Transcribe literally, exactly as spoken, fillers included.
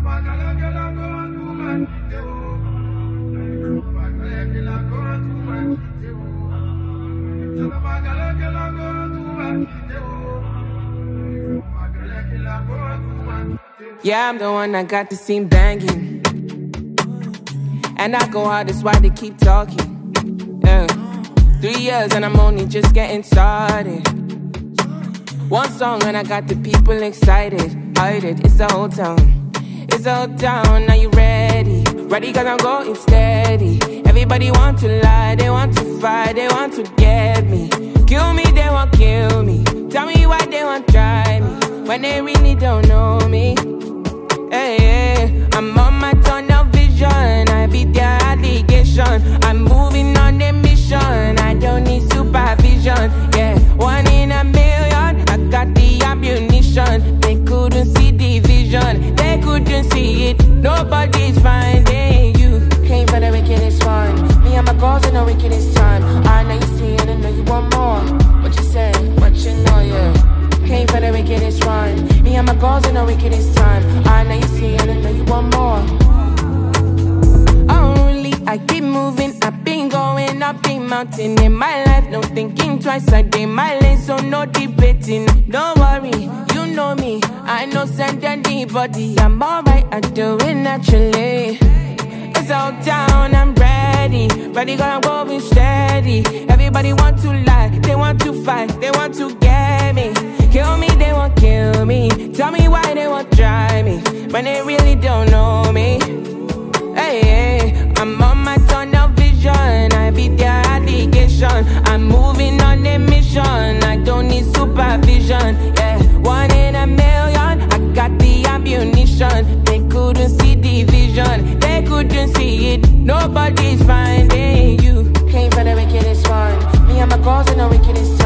Yeah, I'm the one that got the scene banging, and I go hard, that's why they keep talking. Yeah, three years and I'm only just getting started. One song and I got the people excited. Hide it, it's the whole town. It's the whole town, are you ready? Ready cause I'm going steady. Everybody want to lie, they want to fight, they want to get me. Kill me, they won't kill me. Tell me why they won't try me when they really don't know me. Hey, hey, I'm on my tunnel vision, I beat their allegation. I'm moving on a mission, I don't need supervision. Yeah, one in a million, I got the ammunition. They couldn't see the vision, they couldn't see it. Nobody's finding you. Came for the wickedest one. Me and my girls in the wickedest time. I know you see it and know you want more. What you say, what you know, yeah. Came for the wickedest one. Me and my girls in the wickedest time. I know you see it and know you want more. Only I keep moving, I've been going up the mountain in my life. No thinking twice, I did my lane, so no debating. Don't worry, you know me, I no send anybody. I'm alright, I do it naturally. It's out town, I'm ready. Ready, gonna go in steady. Everybody want to lie, they want to fight, they want to get me. Kill me, they won't kill me. Tell me why they won't try me when they really don't know me. Hey, hey, I'm on my tunnel vision, I beat their allegation. I'm moving on a mission, I don't need supervision. Yeah, one in a million, I got the ammunition. They couldn't see the vision, they couldn't see it. Nobody's finding you. Came for the wickedest one. Me and my girls in the wickedest